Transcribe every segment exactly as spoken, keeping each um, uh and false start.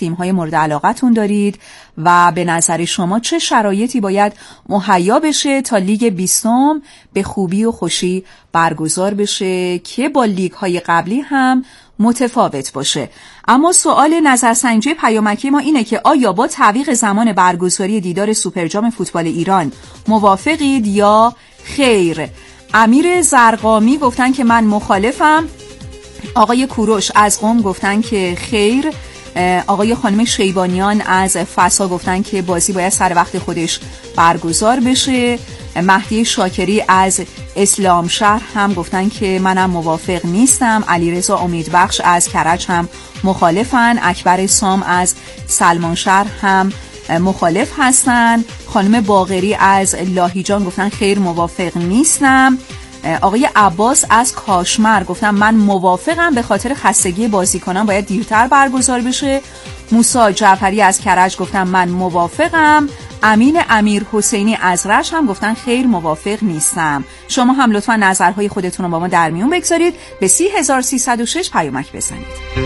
تیم‌های مورد علاقتون دارید و به نظر شما چه شرایطی باید مهیا بشه تا لیگ بیستم به خوبی و خوشی برگزار بشه که با لیگ‌های قبلی هم متفاوت باشه. اما سوال نظرسنجی پیامکی ما اینه که آیا با تعویق زمان برگزاری دیدار سوپرجام فوتبال ایران موافقید یا خیر؟ امیر زرقامی گفتن که من مخالفم، آقای کوروش از قم گفتن که خیر، آقای خانم شیبانیان از فسا گفتن که بازی باید سر وقت خودش برگزار بشه، مهدی شاکری از اسلام شهر هم گفتن که منم موافق نیستم، علیرضا امیدبخش از کرج هم مخالفن، اکبر سام از سلمان شهر هم مخالف هستن، خانم باقری از لاهیجان گفتن خیر موافق نیستم، آقای عباس از کاشمر گفتن من موافقم، به خاطر خستگی بازیکنان باید دیرتر برگزار بشه، موسی جعفری از کرج گفتن من موافقم، امین امیر حسینی از رشت هم گفتن خیر موافق نیستم. شما هم لطفا نظرهای خودتون رو با ما در میون بگذارید، به سی هزار و سیصد و شش پیامک بزنید.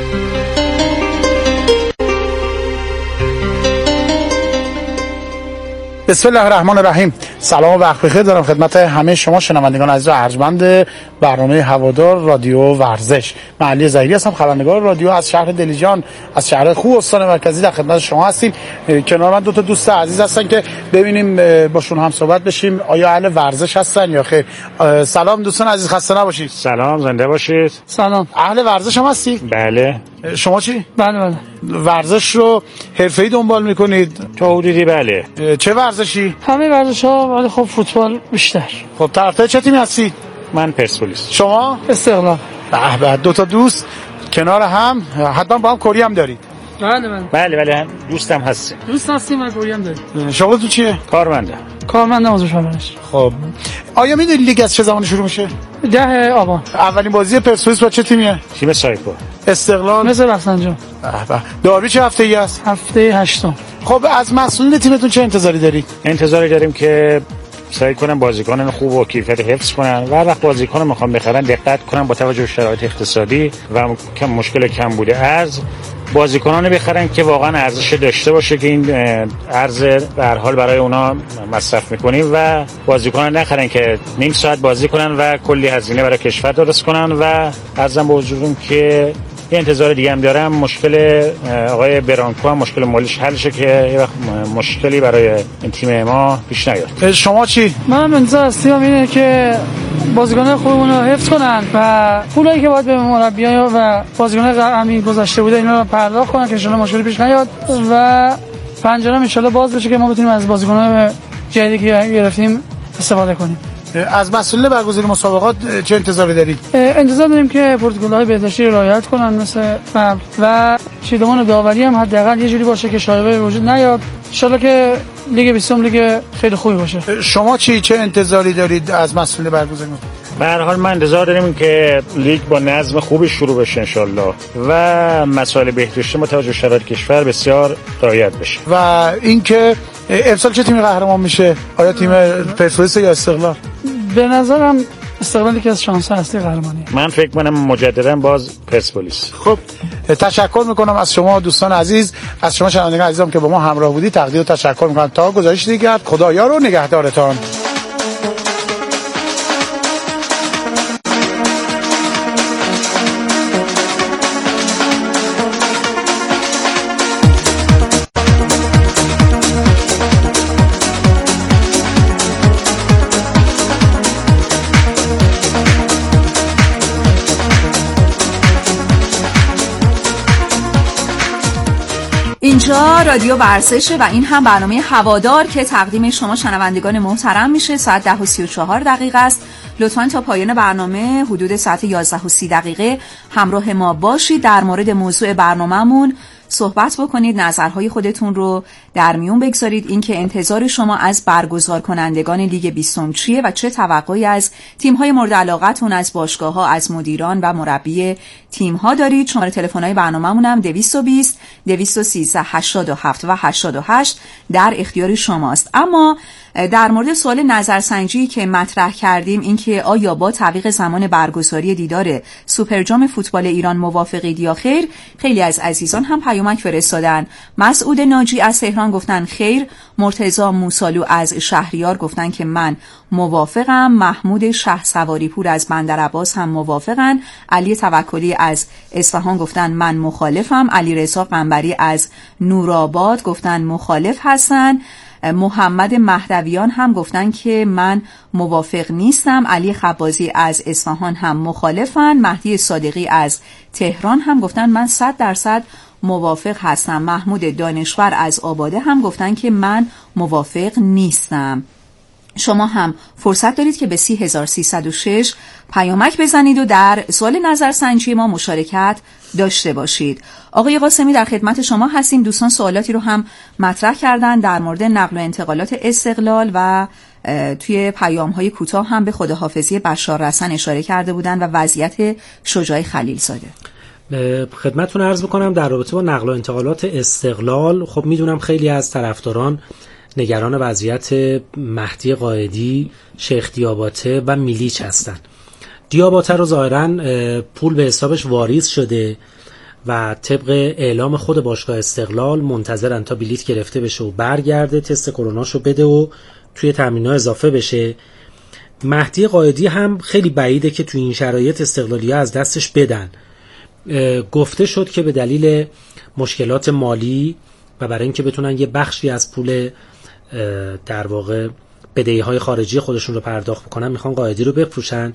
بسم الله الرحمن الرحیم. سلام و وقت بخیر دارم خدمت همه شما شنوندگان عزیز و ارجمند برنامه هوادار رادیو ورزش. من علی ظاهری هستم، خبرنگار رادیو از شهر دلیجان، از شهر خوب استان مرکزی در خدمت شما هستیم. کنار من دو تا دوست عزیز هستن که ببینیم باشون هم صحبت بشیم آیا اهل ورزش هستن یا خیر. سلام دوستان عزیز، خسته نباشید. سلام، زنده باشید. سلام. اهل ورزش هم هستی؟ بله. شما چی؟ بله بله. ورزش رو حرفه‌ای دنبال میکنید؟ تا حدودی بله. چه ورزشی؟ همه ورزش‌ها، ولی خب فوتبال بیشتر. خب طرفدار چه تیمی هستی؟ من پرسپولیس. شما؟ استقلال. به به، دو تا دوست کنار هم، حتما با هم کری هم دارید. بله بله. بله بله، دوستم هستیم. دوست هستیم و کری هم داریم. شغل تو چیه؟ کارمندم. کارمندم از شهرش. خب آیا میدونی لیگ از چه زمانی شروع میشه؟ ده آبان. اولین بازی پرسپولیس با چه تیمیه؟ تیم سایکو. استقلال. مثل رفسنجان. به به. داربی چه هفته‌ای است؟ هفته هشتم. خب از مسئولین تیمتون چه انتظاری دارید؟ انتظاری داریم که سعی کنن بازیکنان خوب و کیفیت حفظ کنن و وقت بازیکن میخوان بخرن دقت کنن با توجه به شرایط اقتصادی و کم مشکل کم بوده ارز، بازیکنان بخرن که واقعا ارزش داشته باشه که این ارز به هر حال برای اونا مصرف میکنیم و بازیکنان نخرن که نیم ساعت بازی کنن و کلی هزینه برای کشور درست کنن. و عرضم به حضورتون که یه انتظار دیگه هم دارم، مشکل آقای برانکو هم مشکل مالیش حل شه که یه وقت مشکلی برای این تیم ما پیش نیاد. شما چی؟ من انتظار هستم اینه که بازیکنان خوبمون رو حفظ کنن و پولایی که باید به مربیان و بازیکنان همین گذشته بوده اینا رو پرداخت کنن که ان شاءالله مشکلی پیش نیاد و پنجره ان شاءالله باز بشه که ما بتونیم از بازیکنان جدیدی که گرفتیم استفاده کنیم. از مسئولین برگزاری مسابقات چه انتظاری دارید؟ انتظار داریم که پروتکل‌های بهداشتی رو رعایت کنن مثل قبل و چیدمان داوری هم حداقل یه جوری باشه که شایبه وجود نیاد. ان شاءالله که لیگ بیستم لیگ خیلی خوبی باشه. شما چی چه انتظاری دارید از مسئولین برگزاری؟ به هر حال من انتظار داریم که لیگ با نظم خوبی شروع بشه انشالله و مسائل بهداشتی متوجه شرایط کشور بسیار رعایت بشه. و اینکه امسال چه تیمی قهرمان میشه؟ آیا تیم پرسپولیس یا استقلال؟ به نظرم استقلالی که از شانس اصلی قهرمانی. من فکر کنم مجددا باز پرسپولیس. خب تشکر میکنم از شما دوستان عزیز، از شما شنوندگان عزیزم که با ما همراه بودید. تقدیر و تشکر میکنم. تا گزارش دیگر، خدایا رو نگهدارتان. اینجا رادیو ورزشه و این هم برنامه هوادار که تقدیم شما شنوندگان محترم میشه. ساعت ده و سی و چهار دقیقه است. لطفاً تا پایان برنامه حدود ساعت یازده و سی دقیقه همراه ما باشید. در مورد موضوع برنامه‌مون صحبت بکنید، نظرهای خودتون رو در میون بگذارید، اینکه انتظار شما از برگزار کنندگان لیگ بیستم چیه و چه توقعی از تیم‌های مورد علاقتون، از باشگاه‌ها، از مدیران و مربی تیم‌ها دارید. شماره تلفن‌های برنامه‌مون هم دویست و بیست دویست و سیزده هشتاد و هفت و هشتاد و هشت در اختیار شماست. اما در مورد سوال نظرسنجی که مطرح کردیم، اینکه آیا با تعویق زمان برگزاری دیدار سوپرجام فوتبال ایران موافقید یا خیر، خیلی از عزیزان هم پیامک فرستادن. مسعود ناجی از تهران گفتن خیر، مرتضی موسالو از شهریار گفتن که من موافقم، محمود شهسواری پور از بندرعباس هم موافقن، علی توکلی از اصفهان گفتن من مخالفم، علی رضا قنبری از نورآباد گفتن مخالف هستن، محمد مهدویان هم گفتن که من موافق نیستم، علی خبازی از اصفهان هم مخالفن، مهدی صادقی از تهران هم گفتن من صد درصد موافق هستم، محمود دانشور از آباده هم گفتن که من موافق نیستم. شما هم فرصت دارید که به سی هزار و سیصد و شش پیامک بزنید و در سوال نظرسنجی ما مشارکت داشته باشید. آقای قاسمی در خدمت شما هستیم. دوستان سوالاتی رو هم مطرح کردن در مورد نقل و انتقالات استقلال و توی پیام‌های کوتاه هم به خداحافظی بشار رسن اشاره کرده بودن و وضعیت شجاع خلیلزاده. خدمتتون عرض می‌کنم در رابطه با نقل و انتقالات استقلال، خب میدونم خیلی از طرفداران نگران وضعیت مهدی قائدی، شیخ دیاباته و میلیچ هستن. دیاباته رو ظاهراً پول به حسابش واریز شده و طبق اعلام خود باشگاه استقلال منتظرن تا بلیت گرفته بشه و برگرده تست کروناشو بده و توی تمرین‌ها اضافه بشه. مهدی قائدی هم خیلی بعیده که توی این شرایط استقلالی‌ها از دستش بدن. گفته شد که به دلیل مشکلات مالی و برای اینکه بتونن یه بخشی از پول در واقع بدهی‌های خارجی خودشون رو پرداخت بکنن میخوان قائدی رو بفروشن.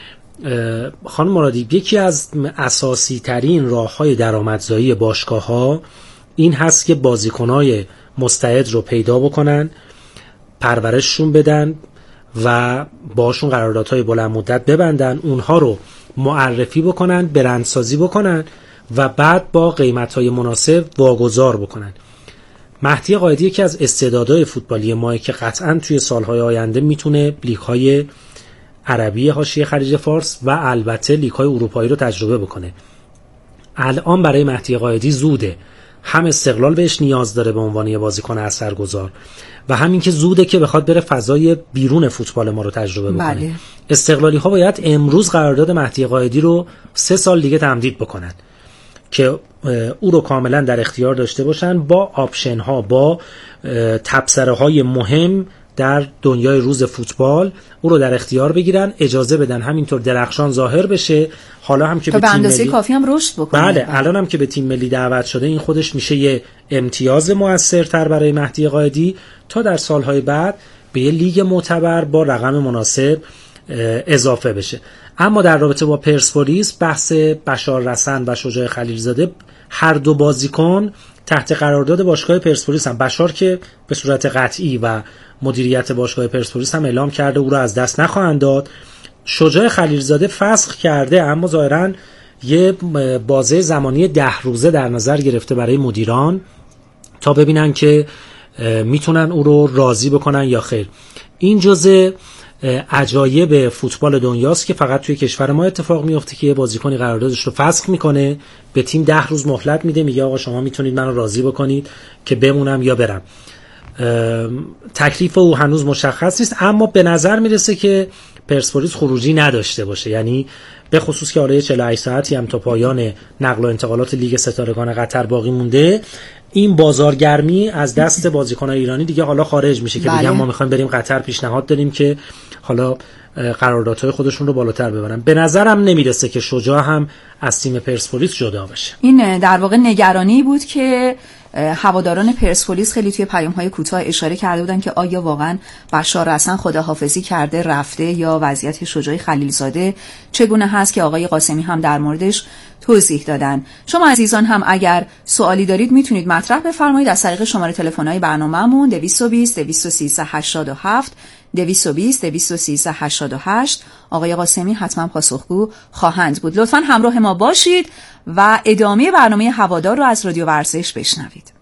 خانم مرادی، یکی از اساسی ترین راه‌های درآمدزایی باشگاه‌ها این هست که بازیکن‌های مستعد رو پیدا بکنن، پرورششون بدن و باشون قراردادهای بلند مدت ببندن، اونها رو معرفی بکنن، برندسازی بکنن و بعد با قیمت‌های مناسب واگذار بکنن. مهدی قائدی یکی از استعدادهای فوتبالی ماه که قطعاً توی سالهای آینده میتونه لیگ‌های عربی حاشیه خلیج فارس و البته لیگ‌های اروپایی رو تجربه بکنه. الان برای مهدی قائدی زوده، هم استقلال بهش نیاز داره به عنوان یه بازیکن اثرگذار و همین که زوده که بخواد بره فضای بیرون فوتبال ما رو تجربه بکنه. بله. استقلالی ها باید امروز قرارداد مهدی قائدی رو سه سال دیگه تمدید بکنن که او رو کاملا در اختیار داشته باشن با آپشن ها، با تبصره های مهم در دنیای روز فوتبال او رو در اختیار بگیرن، اجازه بدن همینطور درخشان ظاهر بشه. حالا هم که به تیم اندازه کافی هم رشد بکنه. بله، الان هم که به تیم ملی دعوت شده، این خودش میشه یه امتیاز موثرتر برای مهدی قائدی تا در سالهای بعد به یه لیگ معتبر با رقم مناسب اضافه بشه. اما در رابطه با پرسپولیس، بحث بشار رسن و شجاع خلیلزاده، هر دو بازیکن تحت قرارداد باشگاه پرسپولیس هم. بشار که به صورت قطعی و مدیریت باشگاه پرسپولیس هم اعلام کرده او را از دست نخواهند داد. شجاع خلیلزاده فسخ کرده، اما ظاهراً یه بازه زمانی ده روزه در نظر گرفته برای مدیران تا ببینن که میتونن او رو راضی بکنن یا خیر. این جزء عجایب فوتبال دنیاست که فقط توی کشور ما اتفاق میفته که یه بازیکنی قراردادش رو فسخ میکنه، به تیم ده روز مهلت میده، میگه آقا شما میتونید منو راضی بکنید که بمونم یا برم. تکلیف او هنوز مشخص نیست، اما به نظر میرسه که پرسپولیس خروجی نداشته باشه، یعنی به خصوص که آره چهل و هشت ساعتی هم تا پایان نقل و انتقالات لیگ ستارگان قطر باقی مونده، این بازارگرمی از دست بازیکنان ایرانی دیگه حالا خارج میشه که بله. بگم ما میخوایم بریم قطر، پیشنهاد داریم که حالا قراردادهای خودشون رو بالاتر ببرن. به نظرم نمیرسه که شجاع هم از تیم پرسپولیس جدا بشه. این در واقع نگرانی بود که هواداران پرسپولیس خیلی توی پیام‌های کوتاه اشاره کرده بودن که آیا واقعا بشار رسن خداحافظی کرده رفته یا وضعیت شجاع خلیلزاده چگونه هست که آقای قاسمی هم در موردش توضیح دادن. شما عزیزان هم اگر سوالی دارید میتونید مطرح بفرمایید از طریق شماره تلفن‌های برنامه‌مون دویست و بیست دویست و سیزده هشتاد و هفت دویست و بیست دویست و سیزده هشتاد و هشت. آقای قاسمی حتما پاسخگو خواهند بود. لطفاً همراه ما باشید و ادامه برنامه هوادار رو از رادیو ورزش بشنوید.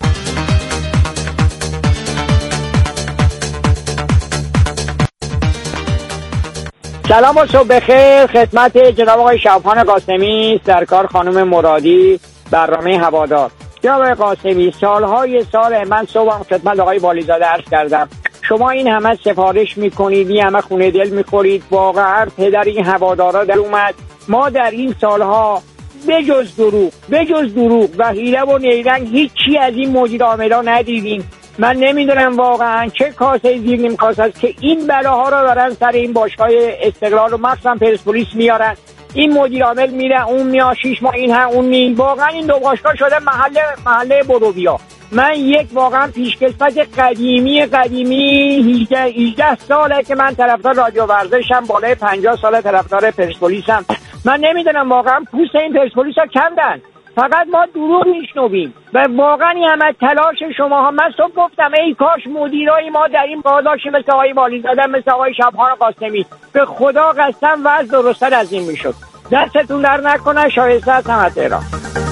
سلام و صبح بخیر خدمت جناب آقای شعبان قاسمی، سرکار خانم مرادی، برنامه هوادار. جناب آقای قاسمی، سالهای سال من صبحم خدمت آقای والیزاده عرض کردم شما این همه سفارش میکنید، این همه خونه دل میخورید. واقعا پدر این هوادارا در اومد. ما در این سالها بجز دروغ بجز دروغ و حیله و نیرنگ هیچی از این مدیر عاملا ندیدیم. من نمیدونم واقعا چه کاسه زیر نیم کاسه است که این بلاها رو دارن سر این باشگاه استقلال و مخصوصا پرسپولیس میارن. این مدیر عامل میره اون میاد شش ماه این هم اون نیم. واقعا این دو باشگاه شده محله محله بروبیا. من یک واقعا پیشکسوت قدیمی قدیمی هجده ساله که من طرفدار رادیو ورزشم، بالای پنجاه ساله طرفدار پرسپولیسم. من نمیدونم واقعا پوست این پرسپولیس ها کندن. فقط ما دروغ میشنویم و واقعا این همه تلاش شما ها. من صبح گفتم ای کاش مدیرای ما در این بازاشی مثل آقای والیزاده، مثل آقای شبخان قاسمی، به خدا قسم وضع درستر از این میشد. دستتون در نکنه. شایسته از همه تهران.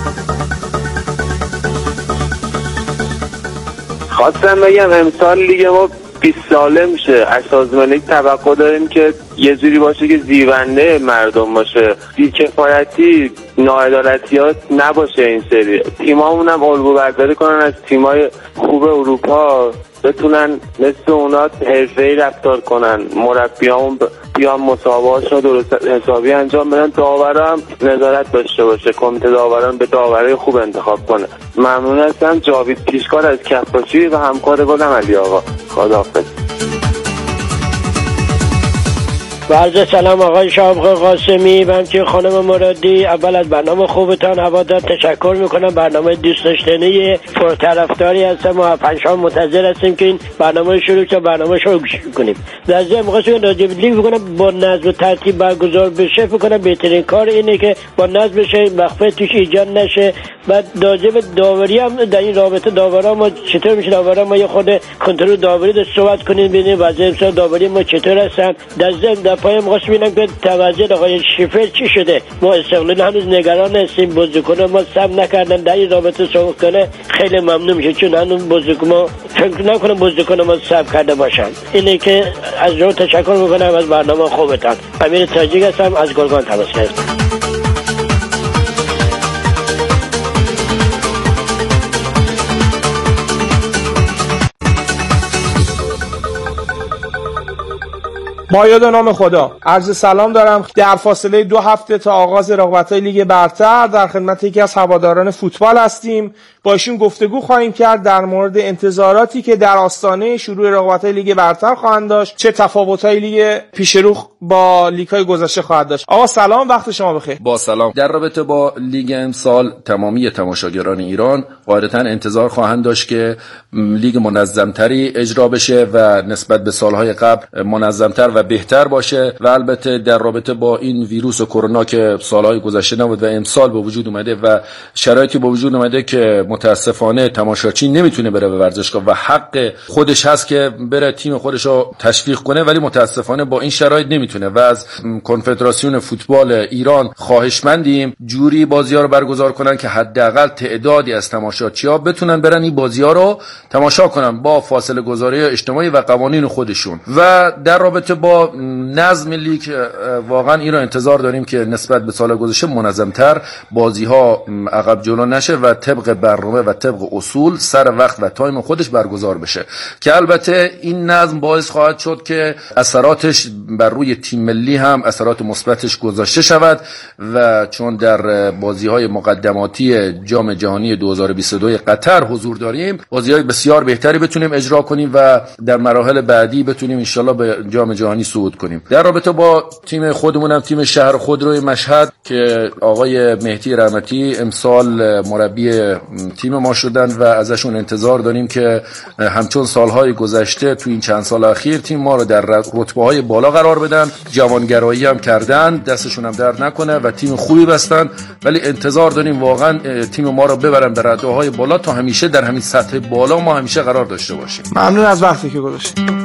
خواستم بگم امسال لیگ ما بیست ساله میشه. از سازمان لیگ توقع داریم که یه جوری باشه که زیونده مردم باشه، بی‌کفایتی، ناعدالتیات نباشه. این سری تیمامون هم الگو برداری کنن از تیمای خوب اروپا، بتونن مثل اونا حرفه‌ای رفتار کنن، مربیامون بیان مسابقاتشون درست حسابی انجام بدن، داورا هم نظارت داشته باشه، کمیته داوران به داورای خوب انتخاب کنه. ممنون هستم. جاوید پیشکار از کفاشی و همکار گلم علی آقا. خداحافظ. عرض سلام آقای شابخ قاسمی و همچنین خانم مرادی. اول از برنامه خوبتان هوادار تشکر میکنم. برنامه دوست داشتنی پرطرفداری هستم و پنج شام منتظر هستیم که این برنامه شروع شه، برنامه شروع کنیم. در ضمن می‌خواستم راجع به لیگ بگم با نظم و ترتیب برگزار بشه. فکر کنم بهترین کار اینه که با نظم بشه، وقفه توش ایجاد نشه. و راجع به داوری هم در این رابطه داورا ما چطور میشه داورا ما یه خود کنترل داوری رو صحبت کنیم ببینیم وضعیت داوری ما چطور هستن. در ضمن پای مخواست ببینم که توجه آقای شیفر چی شده. ما استقلال هنوز نگران هستیم، بازیکن ما سب نکردن در این رابطه صحبت کنه خیلی ممنون میشه، چون هنوز بازیکن ما فکر نکنم بازیکن ما سب کرده باشن. اینه که از رو تشکر میکنم از برنامه خوبتان. امیر تاجیک هستم از گلگان تماس گرفتم. با یاد نام خدا عرض سلام دارم. در فاصله دو هفته تا آغاز رقابت‌های لیگ برتر در خدمت یکی از هواداران فوتبال هستیم. با ایشون گفتگو خواهیم کرد در مورد انتظاراتی که در آستانه شروع رقابت‌های لیگ برتر خواهند داشت، چه تفاوت‌های لیگ پیش رو با لیگ‌های گذشته خواهد داشت. آقا سلام، وقت شما بخیر. با سلام. در رابطه با لیگ امسال تمامی تماشاگران ایران قاعدتاً انتظار خواهند داشت که لیگ منظم‌تری اجرا بشه و نسبت به سال‌های قبل منظم‌تر و بهتر باشه. و البته در رابطه با این ویروس کرونا که سال‌های گذشته نبود و امسال به وجود اومده و شرایطی به وجود اومده که متاسفانه تماشاچی نمیتونه بره به ورزشگاه و حق خودش هست که بره تیم خودش رو تشویق کنه، ولی متاسفانه با این شرایط نمیتونه و از کنفدراسیون فوتبال ایران خواهشمندیم جوری بازی‌ها رو برگزار کنن که حداقل تعدادی از تماشاچی‌ها بتونن برن این بازی‌ها رو تماشا کنن با فاصله گذاری اجتماعی و قوانین خودشون. و در رابطه با نظم لیگ واقعا این رو انتظار داریم که نسبت به سال گذشته منظم‌تر بازی‌ها عقب جلو نشه و طبق برنامه و طبق اصول سر وقت و تایم خودش برگزار بشه، که البته این نظم باعث خواهد شد که اثراتش بر روی تیم ملی هم اثرات مثبتش گذاشته شود و چون در بازی‌های مقدماتی جام جهانی دو هزار و بیست و دو قطر حضور داریم، بازی‌های بسیار بهتری بتونیم اجرا کنیم و در مراحل بعدی بتونیم ان شاءالله به جام جهانی صعود کنیم. در رابطه با تیم خودمون هم تیم شهر خودروی مشهد که آقای مهدی رحمتی امسال مربی تیم ما شدن و ازشون انتظار داریم که همچون سالهای گذشته تو این چند سال اخیر تیم ما رو در رتبه‌های بالا قرار بدن. جوانگرایی هم کردن، دستشون هم درد نکنه و تیم خوبی بستن، ولی انتظار داریم واقعا تیم ما رو ببرن در رتبه‌های بالا تا همیشه در همین سطح بالا ما همیشه قرار داشته باشیم. ممنون از وقتی که گذاشتید.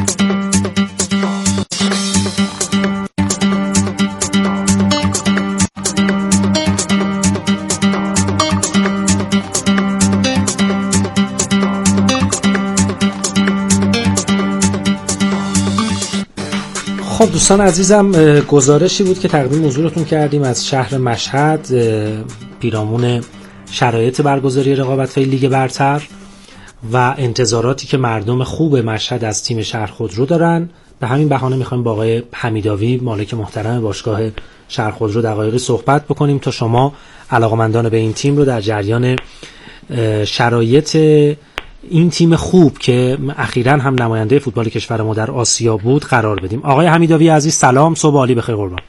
خب دوستان عزیزم، گزارشی بود که تقدیم حضورتون کردیم از شهر مشهد پیرامون شرایط برگزاری رقابت‌های لیگ برتر و انتظاراتی که مردم خوب مشهد از تیم شهرخودرو دارن. به همین بهانه میخوایم با آقای حمیداوی مالک محترم باشگاه شهرخودرو دقایقی صحبت بکنیم تا شما علاقمندان به این تیم رو در جریان شرایط این تیم خوب که اخیراً هم نماینده فوتبال کشور ما در آسیا بود قرار بدیم. آقای حمیداوی عزیز سلام، صبح عالی بخیر قربان.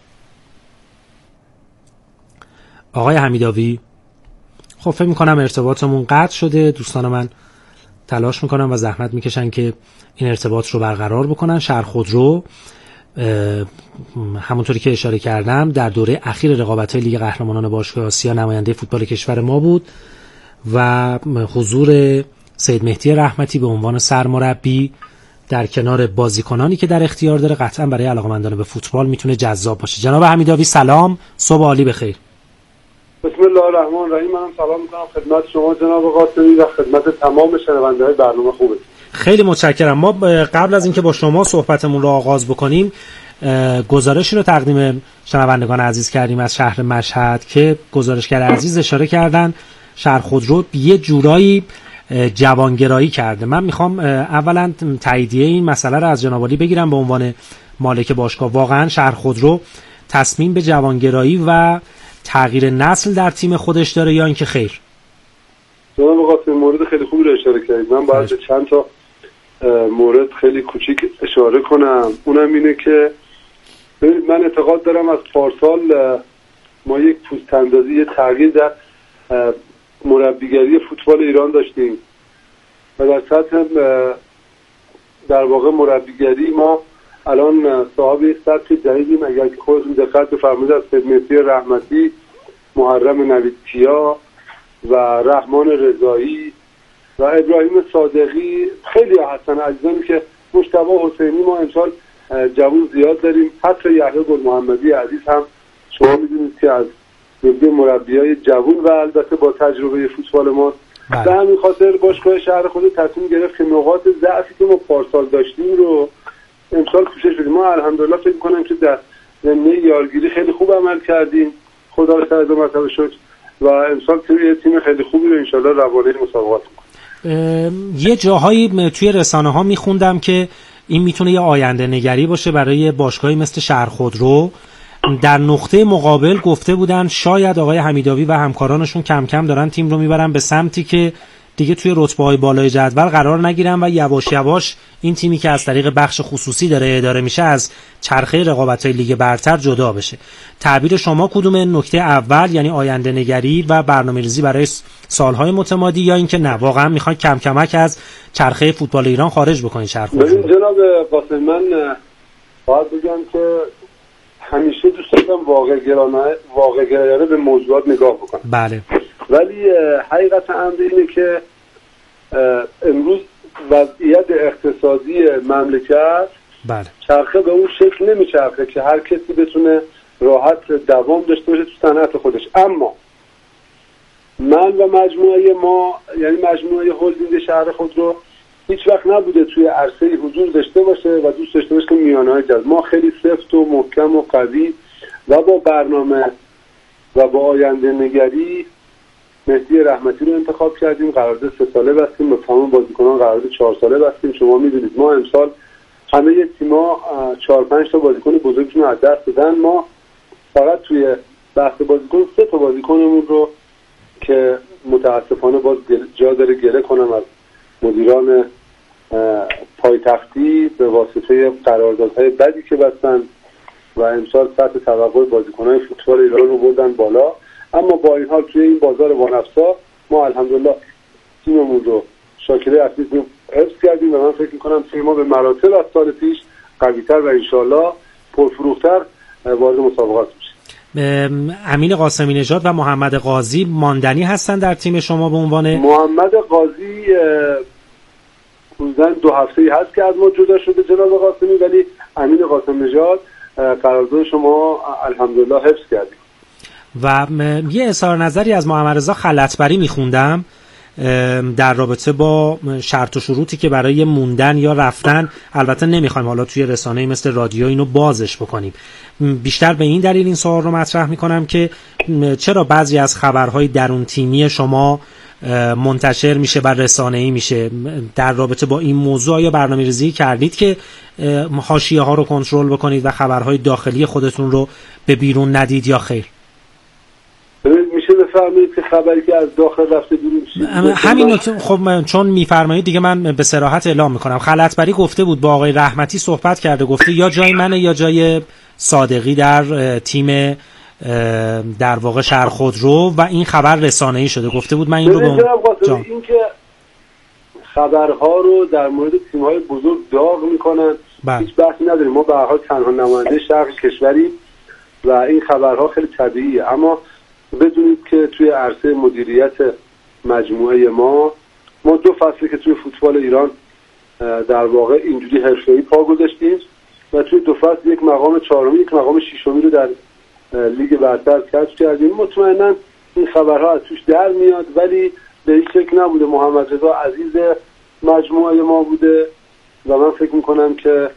آقای حمیداوی، خب فکر میکنم ارتباطمون قطع شده. دوستان من تلاش میکنن و زحمت میکشن که این ارتباط رو برقرار بکنن. شهرخودرو همونطوری که اشاره کردم در دوره اخیر رقابت‌های لیگ قهرمانان باشگاه آسیا نماینده فوتبال کشور ما بود و حضور سید مهدی رحمتی به عنوان سرمربی در کنار بازیکنانی که در اختیار داره قطعا برای علاقه‌مندان به فوتبال میتونه جذاب باشه. جناب حمیداوی سلام، صبح عالی بخیر. بسم الله الرحمن الرحیم. من سلام می‌کنم خدمت شما جناب قاسمی و خدمت تمام شنونده‌های برنامه خوبه. خیلی متشکرم. ما قبل از اینکه با شما صحبتمون رو آغاز بکنیم گزارشی رو تقدیم شنوندگان عزیز کردیم از شهر مشهد که گزارشگر عزیز اشاره کردن شهرخودرو یه جورایی جوانگرایی کرده. من میخوام اولا تاییدیه این مسئله رو از جناب عالی بگیرم به عنوان مالک باشگاه. واقعا شهرخودرو تصمیم به جوانگرایی و تغییر نسل در تیم خودش داره یا اینکه خیر؟ جناب قاسمی مورد خیلی خوبی رو اشاره کردید. من باید چند تا مورد خیلی کوچیک اشاره کنم. اونم اینه که من اعتقاد دارم از پارسال ما یک پوست اندازی یه تغییر در مربیگری فوتبال ایران داشتیم و در سطح در واقع مربیگری ما الان صاحب یک سطح جدیدیم. اگر که خودتون دقت بفرمایید از سید مهدی رحمتی، محرم نویدکیا و رحمان رضایی و ابراهیم صادقی خیلی هستن عزیزانی که مجتبی حسینی ما امسال جوان زیاد داریم. حتی یحیی گل محمدی عزیز هم شما میدونید که از جمله مربیای جوان و البته با تجربه فوتبال ما. به همین خاطر باشگاه شهر خود تصمیم گرفت که نقاط ضعفی که ما پارسال داشتیم رو امسال کوشش بدیم. ما الحمدلله فکر می‌کنم که در زمینه یارگیری خیلی خوب عمل کردیم، خدا رو سر مرتبه شد و امسال توی تیم خیلی خوبی رو انشالله روانه مسابقات می‌کنیم. یه جاهایی توی رسانه ها میخوندم که این میتونه یه آینده نگری باشه برای باشگاهی مثل شهرخودرو. در نقطه مقابل گفته بودن شاید آقای حمیداوی و همکارانشون کم کم دارن تیم رو میبرن به سمتی که دیگه توی رتبه‌های بالای جدول قرار نگیرن و یواش یواش این تیمی که از طریق بخش خصوصی داره اداره میشه از چرخه رقابت‌های لیگ برتر جدا بشه. تعبیر شما کدومه؟ نکته اول یعنی آینده نگری و برنامه‌ریزی برای سالهای متمادی یا اینکه نه واقعا میخواید کم کمک از چرخه فوتبال ایران خارج بکنید شهرخودرو؟ ببین جناب قاسم، من باید بگم که همیشه دوست دارم واقع گرایانه واقع گرایانه به موضوعات نگاه بکنم. بله. ولی حقیقت امر اینه که امروز وضعیت اقتصادی مملکت بله چرخه به اون شکل نمیچرخه که هر کسی بتونه راحت دوام داشته باشه تو صنعت خودش. اما من و مجموعه ما یعنی مجموعه هلدینگ شهرخودرو هیچ وقت نبوده توی عرصه حضور داشته باشه و دوست داشته باشه که میانه‌های جذب. ما خیلی سفت و محکم و قوی و با برنامه و با آینده نگری مهدی رحمتی رو انتخاب کردیم. قرارداد سه ساله بستیم، با تمام بازیکنان قرارداد چهار ساله بستیم. شما میدونید ما امسال همه تیم‌ها چهار پنج تا بازیکن بزرگشون رو از دست دادن. ما فقط توی بحث بازیکن سه تا بازیکنمون رو که متاسفانه باز جا داره گله کنم از مدیران پایتختی به واسطه قراردادهای بدی که بستن و امسال سطح توقع بازیکن‌های فوتبال ایران رو بردن بالا. اما با این حال توی این بازار وانفسا ما الحمدلله تیممون رو شاکره اصلی رو حفظ کردیم و من فکر می‌کنم تیم ما به مراتب از سال پیش قوی‌تر و انشالله پرفروختر وارد مسابقات میشه. امین قاسمی نژاد و محمد قاضی ماندنی هستن در تیم شما به عنوان؟ محمد قاضی حدوداً دو هفته‌ای هست که از ما جدا شده جناب قاسمی، ولی امین قاسمی نژاد قرارداد شما الحمدلله حفظ کردیم. و یه اظهار نظری از محمد رضا خلعتبری میخوندم در رابطه با شرط و شروطی که برای موندن یا رفتن، البته نمیخوایم حالا توی رسانه‌ای مثل رادیو اینو بازش بکنیم، بیشتر به این دلیل این سوال رو مطرح میکنم که چرا بعضی از خبرهای درون تیمی شما منتشر میشه و رسانه‌ای میشه. در رابطه با این موضوع یا برنامه‌ریزی کردید که حاشیه ها رو کنترل بکنید و خبرهای داخلی خودتون رو به بیرون ندید یا خیر؟ میشه بفرمایید که خبری که از داخل رفته بیرون همین نکته. خب چون میفرمایید دیگه من به صراحت اعلام میکنم. خلعتبری گفته بود با آقای رحمتی صحبت کرده، گفته یا جای منه یا جای صادقی در تیم در واقع شهر خودرو و این خبر رسانه‌ای شده. گفته بود من این رو به این که خبرها رو در مورد تیم‌های بزرگ داغ میکنن هیچ بحثی نداریم. ما به هر حال تنها نماینده شرق کشوریم و این خبرها خیلی طبیعیه، اما بدونید که توی عرصه مدیریت مجموعه ما ما دو فصلی که توی فوتبال ایران در واقع اینجوری حرفه‌ای پا گذاشتیم و توی دو فصل یک مقام چهارمی یک مقام ششمی رو در لیگ برتر کسب کردیم. مطمئنا این خبرها از توش در میاد، ولی به این شکل نبوده. محمد رضا عزیز مجموعه ما بوده و من فکر میکنم که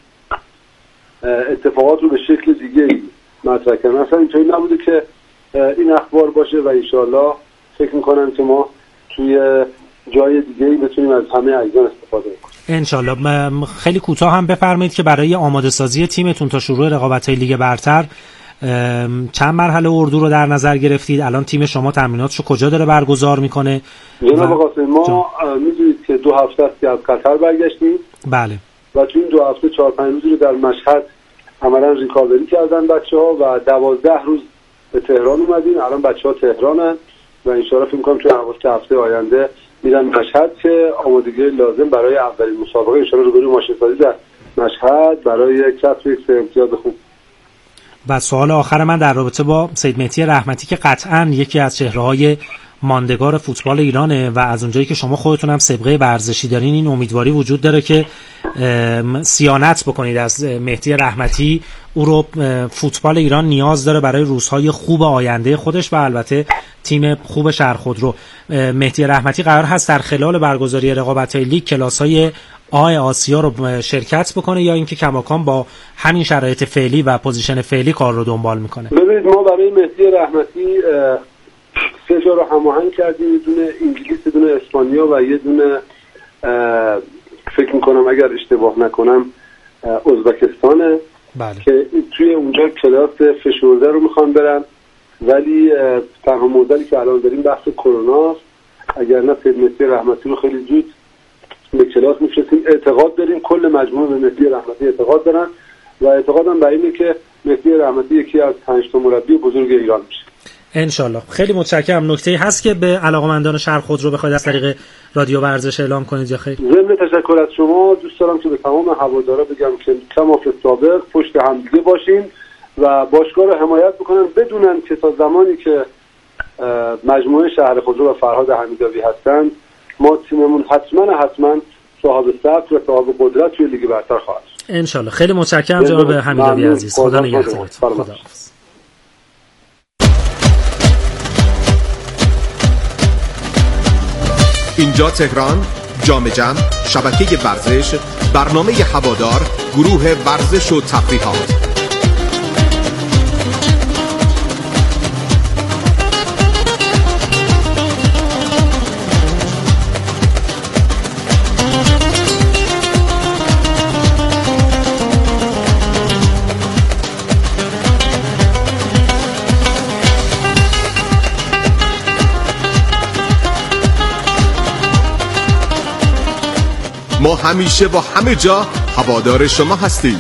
اتفاقات رو به شکل دیگه مطرح کردن. اصلا اینطوری نبوده که این اخبار باشه و انشالله فکر میکنم که ما توی جای دیگه‌ای بتونیم از همه اجزا استفاده کنیم انشالله. خیلی کوتاه هم بفرمایید که برای آماده سازی تیمتون تا شروع رقابت‌های لیگ برتر چند مرحله اردو رو در نظر گرفتید؟ الان تیم شما تمریناتشو کجا داره برگزار میکنه؟ جناب و... قاسم ما میدونید که دو هفته است که از قطر برگشتیم. بله. و تو این دو هفته چهار پنج روزی رو در مشهد عملا ریکاوری کردن بچه‌ها و دوازده روز به تهران اومدیم. الان بچه‌ها تهرانن و ان شاءالله فکر می‌کنم توی اواسط هفته آینده میرن مشهد که آمادگی لازم برای اولین مسابقه ان شاءالله روبروی ماشین‌سازی در مشهد برای کسب یک امتیاز خوب. و سوال آخر من در رابطه با سید مهدی رحمتی که قطعاً یکی از چهره‌های ماندگار فوتبال ایرانه و از اونجایی که شما خودتون هم سابقه ورزشی دارین این امیدواری وجود داره که صیانت بکنید از مهدی رحمتی. او رو فوتبال ایران نیاز داره برای روزهای خوب آینده خودش و البته تیم خوب شهر خودرو. مهدی رحمتی قرار هست در خلال برگزاری رقابت‌های لیگ کلاس‌های آی آسیا رو شرکت بکنه یا اینکه کماکان با همین شرایط فعلی و پوزیشن فعلی کار رو دنبال میکنه؟ ببینید ما برای مهدی رحمتی سه جا رو هماهنگ کردیم، یه دونه انگلیس، یه دونه اسپانیا و یه دونه فکر میکنم اگر اشتباه نکنم ازبکستانه. بله. که توی اونجا کلاس فشرده رو میخوان برن، ولی تنها موضوعی که الان داریم بحث کرونا، اگر نه سید مهدی رحمتی رو خیلی زود به کلاس میفرستیم. اعتقاد داریم کل مجموعه به مهدی رحمتی اعتقاد دارن و اعتقادم بر اینه که مهدی رحمتی یکی از پنج تا مربی بزرگ ایران میشه انشالله. خیلی متشکرم. نکته‌ای هست که به علاقه‌مندان شهر خودرو بخواید از طریق رادیو ورزش اعلام کنید یا خیر؟ ضمن تشکر از شما دوست دارم که به تمام هوادارا بگم که کما فی سابق پشت هم دیگه باشین و باشگاه رو حمایت بکنن، بدونن که تا زمانی که مجموعه شهر خودرو و فرهاد حمیدآبی هستن ما تیممون حتما حتما صاحب صبر و صاحب قدرت توی لیگ برتر خواهد شد انشالله. خیلی متشکرم جناب حمیدآبی عزیز. خدا نگهدارت. خداحافظ. اینجا تهران، جام جم، شبکه ورزش، برنامه هوادار، گروه ورزش و تفریحات. ما همیشه و همه جا هوادار شما هستیم.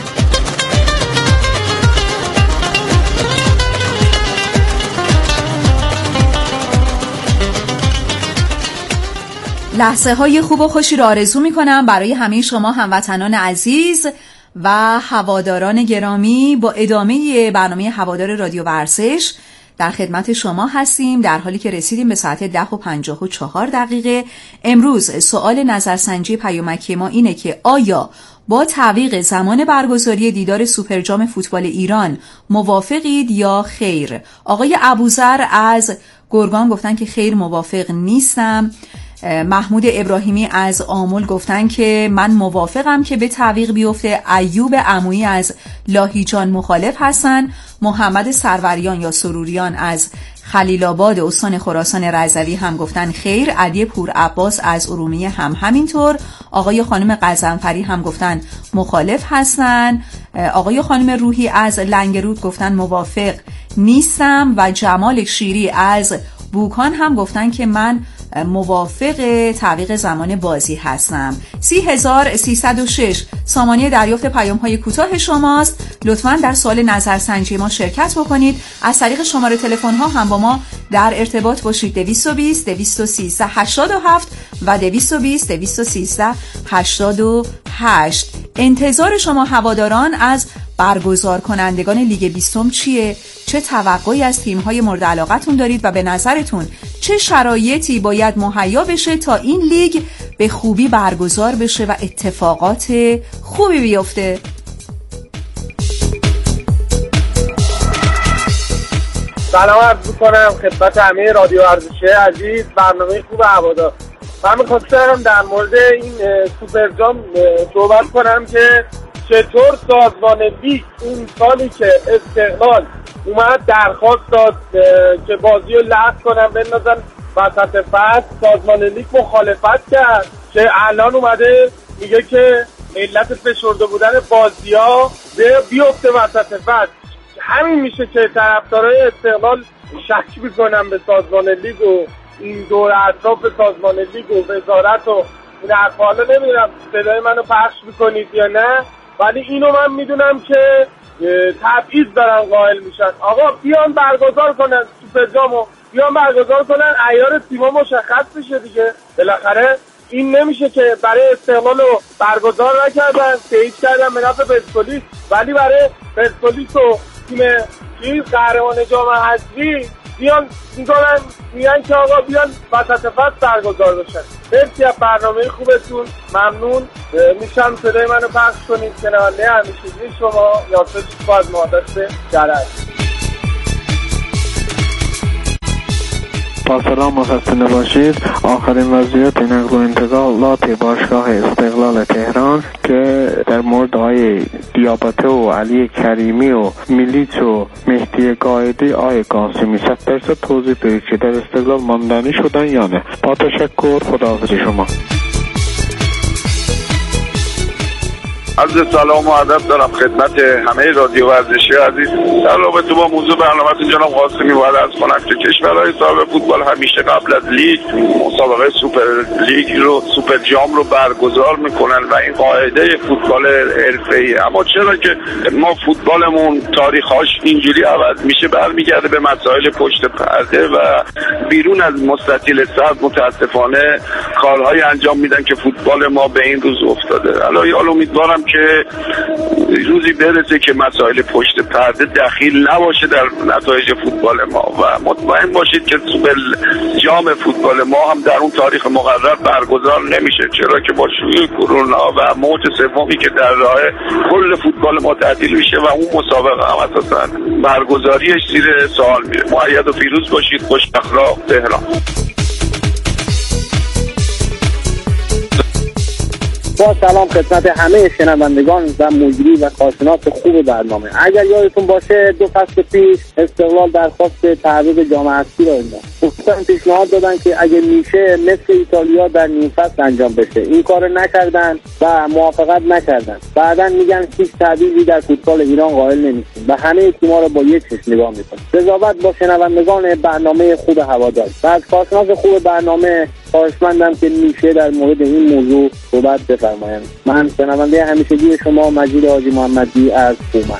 لحظه های خوب و خوشی را آرزو می کنم برای همه شما هموطنان عزیز و هواداران گرامی. با ادامه برنامه هوادار رادیو ورزش در خدمت شما هستیم، در حالی که رسیدیم به ساعت ده و پنجاه و چهار دقیقه. امروز سوال نظرسنجی پیامکی ما اینه که آیا با تعویق زمان برگزاری دیدار سوپرجام فوتبال ایران موافقید یا خیر؟ آقای ابوذر از گرگان گفتن که خیر، موافق نیستم. محمود ابراهیمی از آمل گفتن که من موافقم که به تعویق بیفته. ایوب عمویی از لاهیجان مخالف هستن. محمد سروریان یا سروریان از خلیل آباد استان خراسان رضوی هم گفتن خیر. علی پور عباس از ارومیه هم همینطور. آقای خانم قزنفری هم گفتن مخالف هستن. آقای خانم روحی از لنگرود گفتن موافق نیستم و جمال شیری از بوکان هم گفتن که من موافق تعویق زمان بازی هستم. سی هزار سیصد و شش سامانه دریافت پیام های کوتاه شماست. لطفاً در سوال نظرسنجی ما شرکت بکنید. از طریق شماره تلفن ها هم با ما در ارتباط باشید. دویست و بیست دویست و سیزده هشتاد و هفت و دویست و بیست دویست و سیزده هشتاد و هشت. انتظار شما هواداران از برگزار کنندگان لیگ بیستم چیه؟ چه توقعی از تیم‌های مورد علاقتون دارید و به نظرتون چه شرایطی باید مهیا بشه تا این لیگ به خوبی برگزار بشه و اتفاقات خوبی بیفته؟ سلام عرض می‌کنم خدمت همه رادیو ورزشی عزیز. برنامه خوب هوادار. من می‌خواستم در مورد این سوپر جام صحبت کنم که چطور سازمان لیگ اون سالی که استقلال اومد درخواست داد که بازی رو لغو کنن بندازن وسط فصل، سازمان لیگ مخالفت کرد که الان اومده میگه که علت فشرده بودن بازی ها بیفته وسط فصل. همین میشه که طرفدارای استقلال شک میکنن به سازمان لیگ و این دور اطراف سازمان لیگ و وزارت و این حرفا. حالا نمیدونم صدای منو پخش میکنید یا نه، ولی اینو من میدونم که تبعیض دارن قائل میشن. آقا بیان برگزار کنن سوپر جامو، بیان برگزار کنن، عیار تیما مشخص بشه دیگه. بالاخره این نمیشه که برای استقلال رو برگزار نکردن، تایید کردن به نفع پرسپولیس، ولی برای پرسپولیس و تیم چیز قهرمان جام حذفی بیان میگن میگن که آقا بیان وسط فصل برگزار بشن. مرسی از برنامه خوبتون، ممنون میشم صدای منو پخش کنید. شنونده همیشگی شما یاسر چیکو از مهادست کرج. با سلام و خسته نباشید. آخرین وضعیت نقل و انتقالات باشگاه استقلال تهران که در مورد آقای دیابته و علی کریمی و میلیچ و مهدی قائدی آقای قاسمی صد درصد توضیح بدید که در استقلال ماندنی شدن یا نه. با تشکر، خداحافظ شما. عرض سلام و ادب دارم خدمت همه رادیو ورزشی عزیز. در رابطه با موضوع برنامه‌تون جناب قاسمی باید عرض کنم که کشورهای صاحب فوتبال همیشه قبل از لیگ مسابقه سوپر لیگ رو سوپر جام رو برگزار میکنن و این قاعده فوتبال حرفه‌ای. اما چرا که ما فوتبالمون تاریخ‌هاش اینجوری عوض میشه، برمیگرده به مسائل پشت پرده و بیرون از مستطیل سرد متاسفانه کارهای انجام میدن که فوتبال ما به این روز افتاده. الان امیدوارم که روزی برسه که مسائل پشت پرده دخیل نباشه در نتایج فوتبال ما و مطمئن باشید که سوپر جام فوتبال ما هم در اون تاریخ مقرر برگزار نمیشه، چرا که با شیوع کرونا و موج سومی که در راه کل فوتبال ما تعطیل میشه و اون مسابقه هم اساسا برگزاریش زیر سوال میره. مؤید و پیروز باشید. خوش اخلاق، تهران. با سلام خدمت همه شنوندگان و مجری و کارشناس خوب برنامه. اگر یادتون باشه دو فصل پیش استقلال درخواست تعویض جام حذفی را انداخت. دوستان پیشنهاد دادن که اگه میشه مثل ایتالیا در نیم فصل انجام بشه. این کارو نکردن و موافقت نکردن. بعداً میگن هیچ تعویضی در فوتبال ایران قائل نمیشیم و همه تیم‌ها رو با یک چشم نگاه میکنیم. قضاوت با شنوندگان برنامه خوب هوادار. بعد کارشناس خوب برنامه خواهشمندم که میشه در مورد این موضوع صحبت بفرمایند. من شنونده همیشگی شما مجید حاجی محمدی از قم.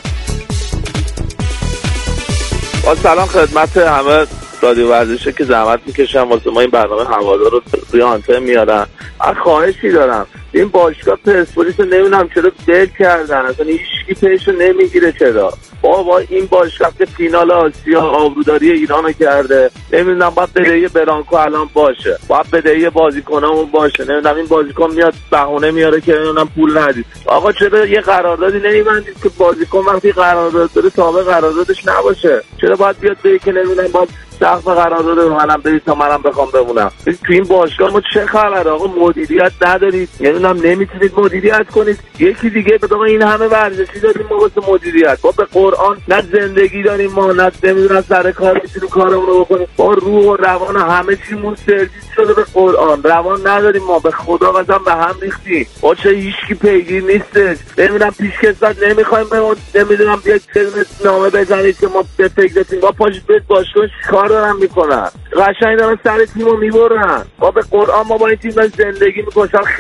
با سلام خدمت همه رادیو ورزشی که زحمت میکشن واسه ما این برنامه هوادار رو روی آنتن میارن. من خواهشی دارم این باشگاه پرسپولیس رو نمیدونم چرا دل کردن، اصلا هیچکی پیشو نمیگیره. چرا بابا این باشگاه که فینال آسیا آبروداری ایرانو کرده، نمیدونم باید بدهی برانکو الان باشه، باید بدهی بازیکنامون باشه، نمیدونم این بازیکن میاد بهونه میاره که نمیدونم پول ندید. آقا چرا یه قراردادی نمیبندید که بازیکن وقتی قرارداد داره تابع قراردادش نباشه؟ چرا باید بیاد بگه که نمیدونم باید سقف قرارداد رو منم بدید تا منم بخوام بمونم. تو این باشگاه ما چه خبره آقا؟ مدیریت ندارید، نمیدونم نمیتونید مدیریت کنید. یکی دیگه بگم این همه ورزشی داریم ما واسه مدیریت، با به قرآن نه زندگی داریم ما، نه نمیدونم سر کار میتونیم کارمون رو بکنیم، با روح و روان همه چیمون سرویس شده. به قرآن روان نداریم ما، به خدا قسم به هم ریختیم. با چه هیچکی پیگیر نیستش، نمیدونم پیشکسوت نمیخوایم بمون، نمیدونم یک کلمه نامه بزنید که ما به فکرتیم با پاش بهت باشگاه کار دارن میکنن، قشنگ دارن سر تیمو میبرن. با به قرآن ما با این تیم زندگی میکنن.